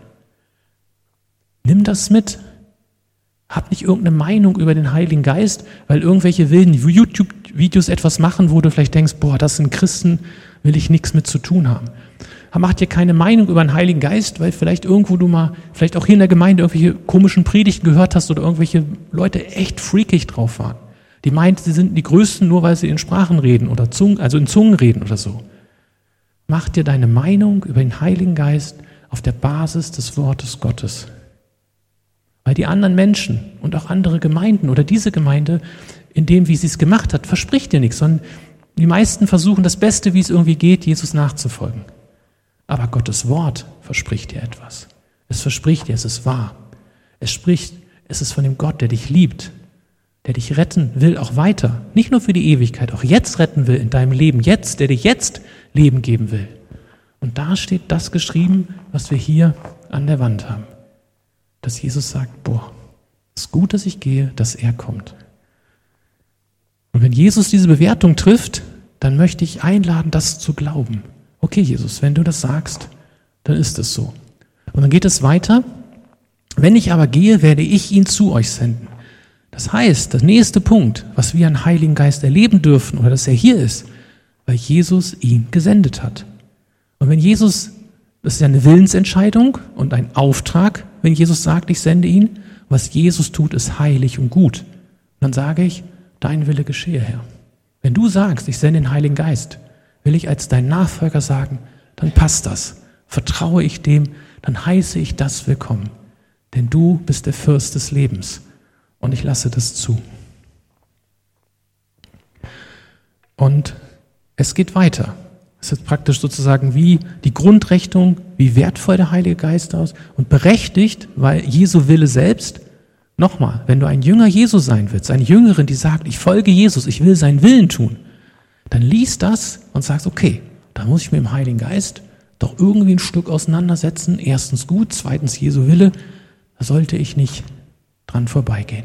Nimm das mit. Hab nicht irgendeine Meinung über den Heiligen Geist, weil irgendwelche wilden YouTube-Videos etwas machen, wo du vielleicht denkst, boah, das sind Christen, will ich nichts mit zu tun haben. Mach dir keine Meinung über den Heiligen Geist, weil vielleicht irgendwo du mal, vielleicht auch hier in der Gemeinde irgendwelche komischen Predigten gehört hast oder irgendwelche Leute echt freakig drauf waren. Die meint, sie sind die Größten, nur weil sie in Sprachen reden oder in Zungen reden oder so. Mach dir deine Meinung über den Heiligen Geist auf der Basis des Wortes Gottes. Weil die anderen Menschen und auch andere Gemeinden oder diese Gemeinde, in dem, wie sie es gemacht hat, verspricht dir nichts, sondern die meisten versuchen das Beste, wie es irgendwie geht, Jesus nachzufolgen. Aber Gottes Wort verspricht dir etwas. Es verspricht dir, es ist wahr. Es ist von dem Gott, der dich liebt, der dich retten will, auch weiter. Nicht nur für die Ewigkeit, auch jetzt retten will in deinem Leben, jetzt, der dir jetzt Leben geben will. Und da steht das geschrieben, was wir hier an der Wand haben. Dass Jesus sagt, boah, es ist gut, dass ich gehe, dass er kommt. Und wenn Jesus diese Bewertung trifft, dann möchte ich einladen, das zu glauben. Okay, Jesus, wenn du das sagst, dann ist es so. Und dann geht es weiter. Wenn ich aber gehe, werde ich ihn zu euch senden. Das heißt, der nächste Punkt, was wir an Heiligen Geist erleben dürfen, oder dass er hier ist, weil Jesus ihn gesendet hat. Und wenn Jesus, das ist ja eine Willensentscheidung und ein Auftrag, wenn Jesus sagt, ich sende ihn, was Jesus tut, ist heilig und gut. Und dann sage ich, dein Wille geschehe, Herr. Wenn du sagst, ich sende den Heiligen Geist, will ich als dein Nachfolger sagen, dann passt das. Vertraue ich dem, dann heiße ich das willkommen. Denn du bist der Fürst des Lebens und ich lasse das zu. Und es geht weiter. Es ist praktisch sozusagen wie die Grundrechnung, wie wertvoll der Heilige Geist ist und berechtigt, weil Jesu Wille selbst, nochmal, wenn du ein Jünger Jesu sein willst, eine Jüngerin, die sagt, ich folge Jesus, ich will seinen Willen tun, dann liest das und sagst, okay, da muss ich mit dem Heiligen Geist doch irgendwie ein Stück auseinandersetzen. Erstens gut, zweitens Jesu Wille, da sollte ich nicht dran vorbeigehen.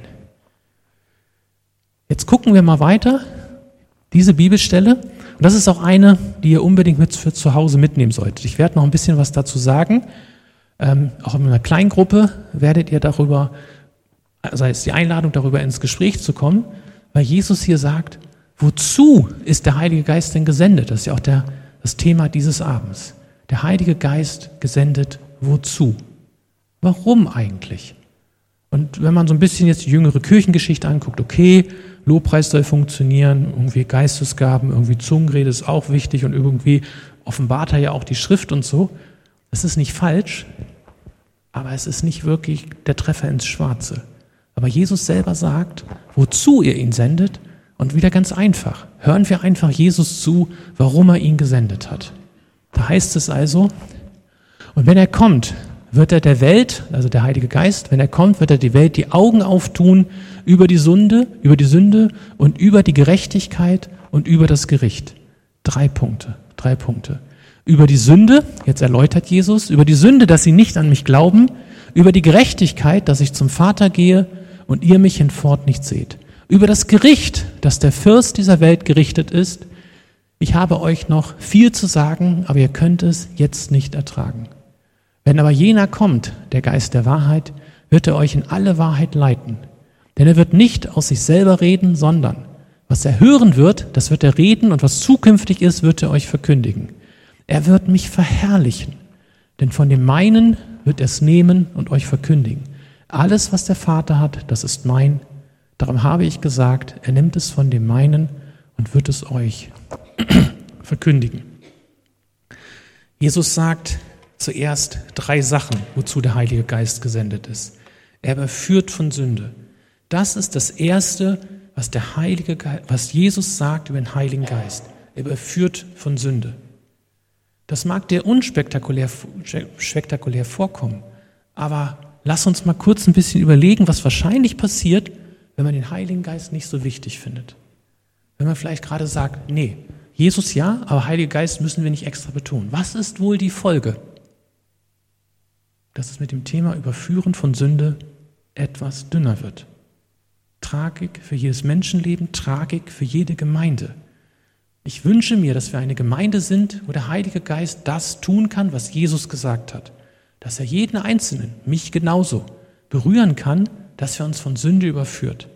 Jetzt gucken wir mal weiter, diese Bibelstelle. Und das ist auch eine, die ihr unbedingt mit für zu Hause mitnehmen solltet. Ich werde noch ein bisschen was dazu sagen. Auch in einer Kleingruppe werdet ihr darüber, sei es die Einladung, darüber ins Gespräch zu kommen, weil Jesus hier sagt, wozu ist der Heilige Geist denn gesendet? Das ist ja auch das Thema dieses Abends. Der Heilige Geist gesendet, wozu? Warum eigentlich? Und wenn man so ein bisschen jetzt die jüngere Kirchengeschichte anguckt, okay, Lobpreis soll funktionieren, irgendwie Geistesgaben, irgendwie Zungenrede ist auch wichtig und irgendwie offenbart er ja auch die Schrift und so. Das ist nicht falsch, aber es ist nicht wirklich der Treffer ins Schwarze. Aber Jesus selber sagt, wozu ihr ihn sendet und wieder ganz einfach. Hören wir einfach Jesus zu, warum er ihn gesendet hat. Da heißt es also, und wenn er kommt, wird er der Welt, also der Heilige Geist, wenn er kommt, wird er die Welt die Augen auftun über die Sünde und über die Gerechtigkeit und über das Gericht. 3 Punkte. Über die Sünde, jetzt erläutert Jesus, über die Sünde, dass sie nicht an mich glauben, über die Gerechtigkeit, dass ich zum Vater gehe und ihr mich hinfort nicht seht. Über das Gericht, dass der Fürst dieser Welt gerichtet ist. Ich habe euch noch viel zu sagen, aber ihr könnt es jetzt nicht ertragen. Wenn aber jener kommt, der Geist der Wahrheit, wird er euch in alle Wahrheit leiten. Denn er wird nicht aus sich selber reden, sondern was er hören wird, das wird er reden, und was zukünftig ist, wird er euch verkündigen. Er wird mich verherrlichen, denn von dem meinen wird er es nehmen und euch verkündigen. Alles, was der Vater hat, das ist mein. Darum habe ich gesagt, er nimmt es von dem meinen und wird es euch verkündigen. Jesus sagt zuerst 3 Sachen, wozu der Heilige Geist gesendet ist. Er überführt von Sünde. Das ist das Erste, was Jesus sagt über den Heiligen Geist. Er überführt von Sünde. Das mag dir unspektakulär vorkommen, aber lass uns mal kurz ein bisschen überlegen, was wahrscheinlich passiert, wenn man den Heiligen Geist nicht so wichtig findet. Wenn man vielleicht gerade sagt, nee, Jesus ja, aber Heiliger Geist müssen wir nicht extra betonen. Was ist wohl die Folge? Dass es mit dem Thema Überführen von Sünde etwas dünner wird. Tragik für jedes Menschenleben, Tragik für jede Gemeinde. Ich wünsche mir, dass wir eine Gemeinde sind, wo der Heilige Geist das tun kann, was Jesus gesagt hat. Dass er jeden Einzelnen, mich genauso, berühren kann, dass er uns von Sünde überführt.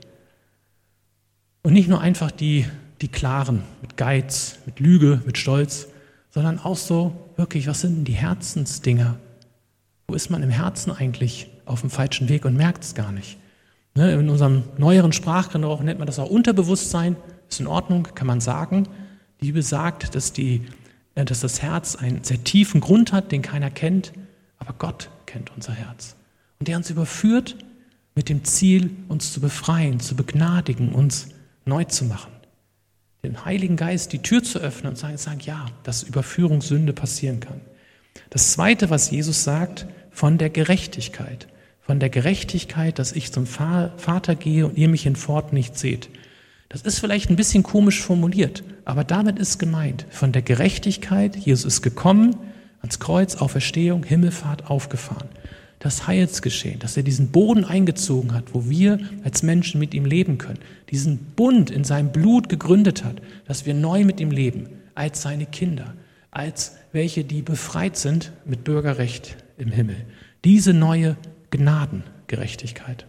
Und nicht nur einfach die Klaren, mit Geiz, mit Lüge, mit Stolz, sondern auch so wirklich, was sind denn die Herzensdinger? Wo ist man im Herzen eigentlich auf dem falschen Weg und merkt es gar nicht? In unserem neueren Sprachgebrauch nennt man das auch Unterbewusstsein. Ist in Ordnung, kann man sagen. Die Bibel sagt, dass das Herz einen sehr tiefen Grund hat, den keiner kennt, aber Gott kennt unser Herz. Und der uns überführt mit dem Ziel, uns zu befreien, zu begnadigen, uns neu zu machen. Den Heiligen Geist die Tür zu öffnen und sagen, ja, dass Überführung Sünde passieren kann. Das Zweite, was Jesus sagt, von der Gerechtigkeit. Von der Gerechtigkeit, dass ich zum Vater gehe und ihr mich hinfort nicht seht. Das ist vielleicht ein bisschen komisch formuliert, aber damit ist gemeint, von der Gerechtigkeit, Jesus ist gekommen, ans Kreuz, Auferstehung, Himmelfahrt, aufgefahren. Das Heilsgeschehen, dass er diesen Boden eingezogen hat, wo wir als Menschen mit ihm leben können, diesen Bund in seinem Blut gegründet hat, dass wir neu mit ihm leben, als seine Kinder, als welche, die befreit sind mit Bürgerrecht im Himmel. Diese neue Gnadengerechtigkeit.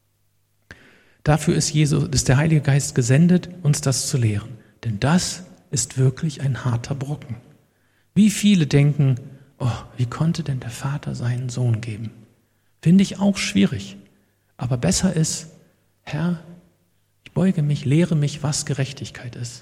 Dafür ist der Heilige Geist gesendet, uns das zu lehren. Denn das ist wirklich ein harter Brocken. Wie viele denken, oh, wie konnte denn der Vater seinen Sohn geben? Finde ich auch schwierig. Aber besser ist, Herr, ich beuge mich, lehre mich, was Gerechtigkeit ist.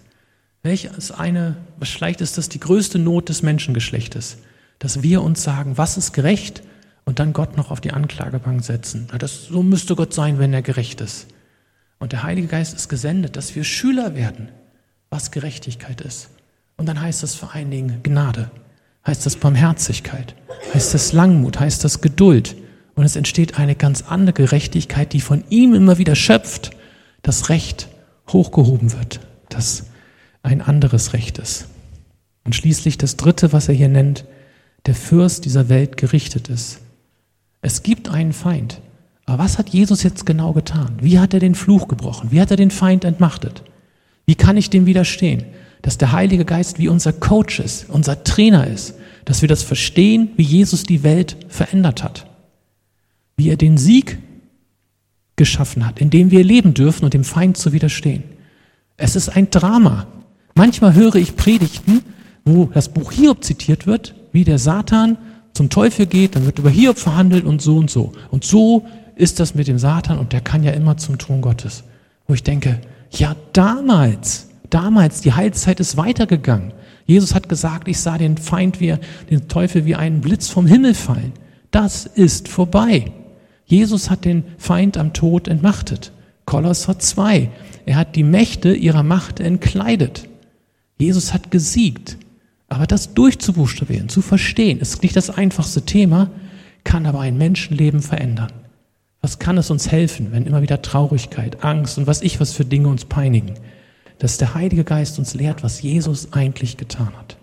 Vielleicht ist das die größte Not des Menschengeschlechtes, dass wir uns sagen, was ist gerecht, und dann Gott noch auf die Anklagebank setzen. So müsste Gott sein, wenn er gerecht ist. Und der Heilige Geist ist gesendet, dass wir Schüler werden, was Gerechtigkeit ist. Und dann heißt das vor allen Dingen Gnade, heißt das Barmherzigkeit, heißt das Langmut, heißt das Geduld. Und es entsteht eine ganz andere Gerechtigkeit, die von ihm immer wieder schöpft, dass Recht hochgehoben wird, dass ein anderes Recht ist. Und schließlich das Dritte, was er hier nennt, der Fürst dieser Welt gerichtet ist. Es gibt einen Feind. Aber was hat Jesus jetzt genau getan? Wie hat er den Fluch gebrochen? Wie hat er den Feind entmachtet? Wie kann ich dem widerstehen? Dass der Heilige Geist wie unser Coach ist, unser Trainer ist, dass wir das verstehen, wie Jesus die Welt verändert hat. Wie er den Sieg geschaffen hat, in dem wir leben dürfen und dem Feind zu widerstehen. Es ist ein Drama. Manchmal höre ich Predigten, wo das Buch Hiob zitiert wird, wie der Satan zum Teufel geht, dann wird über Hiob verhandelt und so und so. Und so ist das mit dem Satan und der kann ja immer zum Thron Gottes. Wo ich denke, ja damals, die Heilszeit ist weitergegangen. Jesus hat gesagt, ich sah den Teufel wie einen Blitz vom Himmel fallen. Das ist vorbei. Jesus hat den Feind am Tod entmachtet. Kolosser 2. Er hat die Mächte ihrer Macht entkleidet. Jesus hat gesiegt. Aber das durchzubuchstabieren, zu verstehen, ist nicht das einfachste Thema. kann aber ein Menschenleben verändern? Was kann es uns helfen, wenn immer wieder Traurigkeit, Angst und was für Dinge uns peinigen? Dass der Heilige Geist uns lehrt, was Jesus eigentlich getan hat.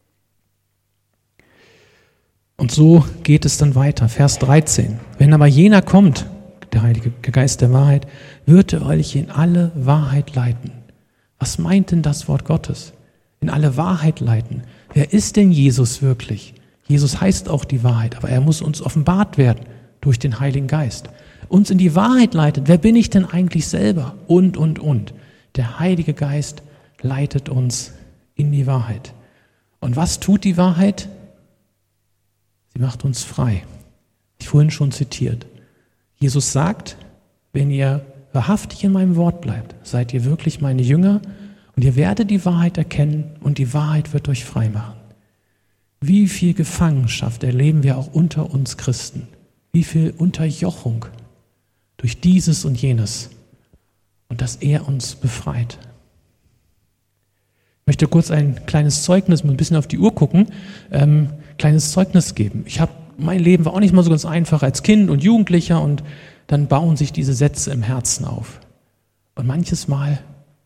Und so geht es dann weiter, Vers 13. Wenn aber jener kommt, der Heilige Geist der Wahrheit, wird er euch in alle Wahrheit leiten. Was meint denn das Wort Gottes? In alle Wahrheit leiten. Wer ist denn Jesus wirklich? Jesus heißt auch die Wahrheit, aber er muss uns offenbart werden durch den Heiligen Geist. Uns in die Wahrheit leitet. Wer bin ich denn eigentlich selber? Und. Der Heilige Geist leitet uns in die Wahrheit. Und was tut die Wahrheit? Sie macht uns frei. Ich vorhin schon zitiert. Jesus sagt, wenn ihr wahrhaftig in meinem Wort bleibt, seid ihr wirklich meine Jünger und ihr werdet die Wahrheit erkennen und die Wahrheit wird euch frei machen. Wie viel Gefangenschaft erleben wir auch unter uns Christen? Wie viel Unterjochung durch dieses und jenes und dass er uns befreit. Ich möchte kurz ein kleines Zeugnis, mal ein bisschen auf die Uhr gucken, kleines Zeugnis geben. Mein Leben war auch nicht mal so ganz einfach als Kind und Jugendlicher und dann bauen sich diese Sätze im Herzen auf. Und manches Mal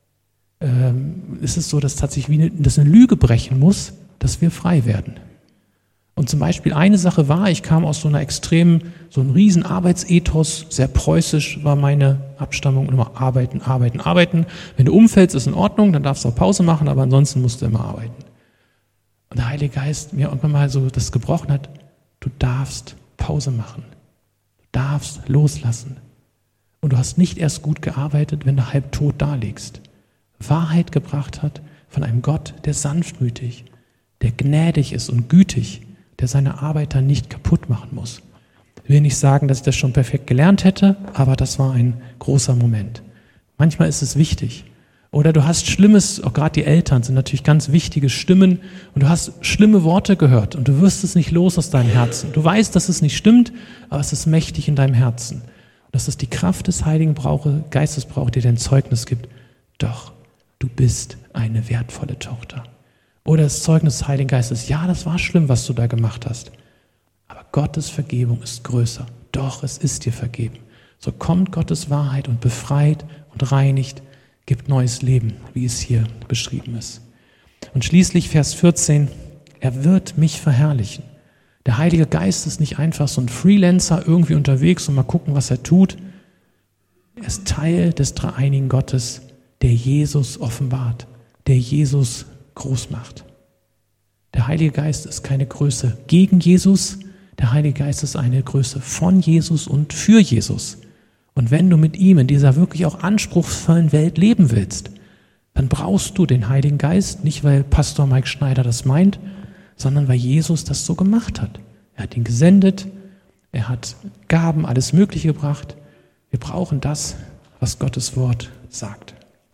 ist es so, dass tatsächlich dass eine Lüge brechen muss, dass wir frei werden. Und zum Beispiel eine Sache war, ich kam aus so einem riesen Arbeitsethos, sehr preußisch war meine Abstammung, immer arbeiten. Wenn du umfällst, ist in Ordnung, dann darfst du auch Pause machen, aber ansonsten musst du immer arbeiten. Und der Heilige Geist mir irgendwann mal so das gebrochen hat, du darfst Pause machen, du darfst loslassen. Und du hast nicht erst gut gearbeitet, wenn du halbtot daliegst. Wahrheit gebracht hat von einem Gott, der sanftmütig, der gnädig ist und gütig, der seine Arbeiter nicht kaputt machen muss. Ich will nicht sagen, dass ich das schon perfekt gelernt hätte, aber das war ein großer Moment. Manchmal ist es wichtig. Oder du hast Schlimmes, auch gerade die Eltern sind natürlich ganz wichtige Stimmen und du hast schlimme Worte gehört und du wirst es nicht los aus deinem Herzen. Du weißt, dass es nicht stimmt, aber es ist mächtig in deinem Herzen. Und dass es die Kraft des Heiligen Geistes braucht, der dir ein Zeugnis gibt. Doch, du bist eine wertvolle Tochter. Oder das Zeugnis des Heiligen Geistes, ja, das war schlimm, was du da gemacht hast. Aber Gottes Vergebung ist größer. Doch, es ist dir vergeben. So kommt Gottes Wahrheit und befreit und reinigt, gibt neues Leben, wie es hier beschrieben ist. Und schließlich Vers 14, er wird mich verherrlichen. Der Heilige Geist ist nicht einfach so ein Freelancer irgendwie unterwegs und mal gucken, was er tut. Er ist Teil des dreieinigen Gottes, der Jesus offenbart, der Jesus groß macht. Der Heilige Geist ist keine Größe gegen Jesus, der Heilige Geist ist eine Größe von Jesus und für Jesus. Und wenn du mit ihm in dieser wirklich auch anspruchsvollen Welt leben willst, dann brauchst du den Heiligen Geist, nicht weil Pastor Mike Schneider das meint, sondern weil Jesus das so gemacht hat. Er hat ihn gesendet, er hat Gaben, alles Mögliche gebracht. Wir brauchen das, was Gottes Wort sagt.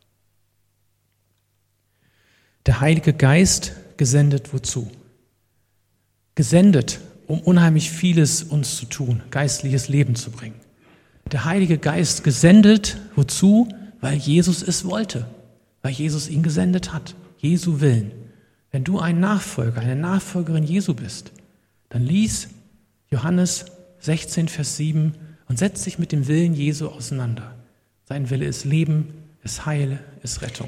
Der Heilige Geist gesendet wozu? Gesendet, um unheimlich vieles uns zu tun, geistliches Leben zu bringen. Der Heilige Geist gesendet wozu? Weil Jesus es wollte, weil Jesus ihn gesendet hat, Jesu Willen. Wenn du ein Nachfolger, eine Nachfolgerin Jesu bist, dann lies Johannes 16, Vers 7 und setz dich mit dem Willen Jesu auseinander. Sein Wille ist Leben, ist Heil, ist Rettung.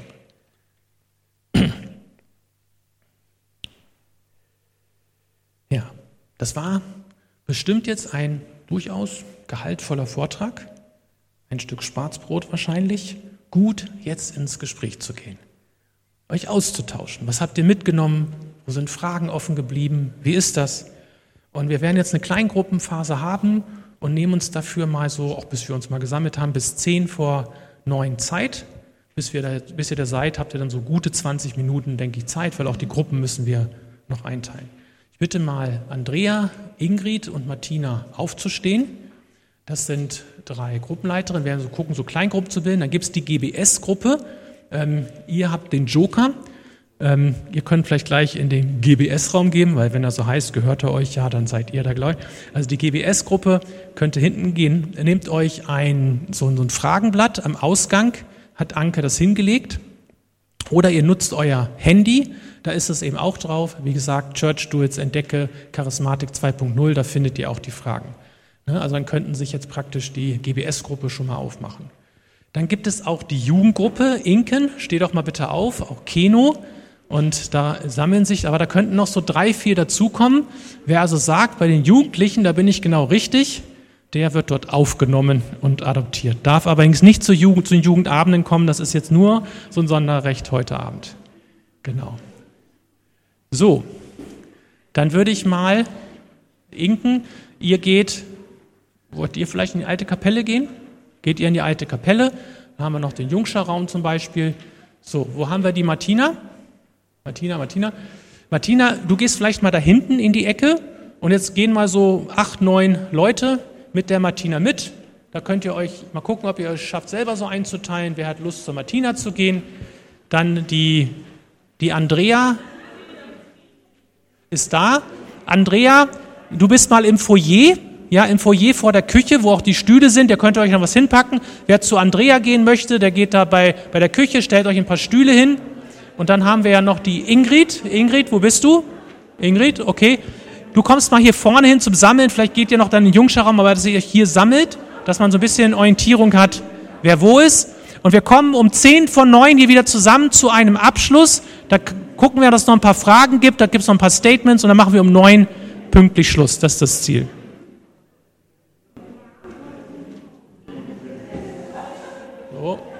Ja, das war bestimmt jetzt ein durchaus gehaltvoller Vortrag, ein Stück Schwarzbrot wahrscheinlich, gut jetzt ins Gespräch zu gehen, euch auszutauschen. Was habt ihr mitgenommen? Wo sind Fragen offen geblieben? Wie ist das? Und wir werden jetzt eine Kleingruppenphase haben und nehmen uns dafür mal so, auch bis wir uns mal gesammelt haben, bis 8:50 Zeit. Bis ihr da seid, habt ihr dann so gute 20 Minuten, denke ich, Zeit, weil auch die Gruppen müssen wir noch einteilen. Ich bitte mal Andrea, Ingrid und Martina aufzustehen. Das sind 3 Gruppenleiterinnen. Wir werden so gucken, so Kleingruppen zu bilden. Dann gibt es die GBS-Gruppe. Ihr habt den Joker. Ihr könnt vielleicht gleich in den GBS-Raum gehen, weil wenn er so heißt, gehört er euch, ja, dann seid ihr da gleich. Also die GBS-Gruppe könnte hinten gehen. Nehmt euch so ein Fragenblatt am Ausgang, hat Anke das hingelegt. Oder ihr nutzt euer Handy, da ist es eben auch drauf. Wie gesagt, Church Duels, Entdecke, Charismatik 2.0, da findet ihr auch die Fragen. Also dann könnten sich jetzt praktisch die GBS-Gruppe schon mal aufmachen. Dann gibt es auch die Jugendgruppe, Inken, steht doch mal bitte auf, auch Keno. Und da sammeln sich, aber da könnten noch so 3, 4 dazukommen. Wer also sagt, bei den Jugendlichen, da bin ich genau richtig, der wird dort aufgenommen und adoptiert. Darf allerdings nicht zu den Jugendabenden kommen, das ist jetzt nur so ein Sonderrecht heute Abend. Genau. So, dann würde ich mal, Inken, wollt ihr vielleicht in die alte Kapelle gehen? Geht ihr in die alte Kapelle? Dann haben wir noch den Jungscha-Raum zum Beispiel. So, wo haben wir die Martina? Martina, du gehst vielleicht mal da hinten in die Ecke und jetzt gehen mal so 8, 9 Leute mit der Martina mit. Da könnt ihr euch mal gucken, ob ihr es schafft, selber so einzuteilen. Wer hat Lust, zur Martina zu gehen? Dann die Andrea ist da. Andrea, du bist mal im Foyer. Ja, im Foyer vor der Küche, wo auch die Stühle sind, da könnt ihr euch noch was hinpacken. Wer zu Andrea gehen möchte, der geht da bei der Küche, stellt euch ein paar Stühle hin. Und dann haben wir ja noch die Ingrid. Ingrid, wo bist du? Ingrid, okay. Du kommst mal hier vorne hin zum Sammeln, vielleicht geht ihr noch dann in den Jungscha-Raum, aber dass ihr euch hier sammelt, dass man so ein bisschen Orientierung hat, wer wo ist. Und wir kommen um 10 vor 9 hier wieder zusammen zu einem Abschluss. Da gucken wir, dass es noch ein paar Fragen gibt, da gibt es noch ein paar Statements und dann machen wir um 9 pünktlich Schluss. Das ist das Ziel. So.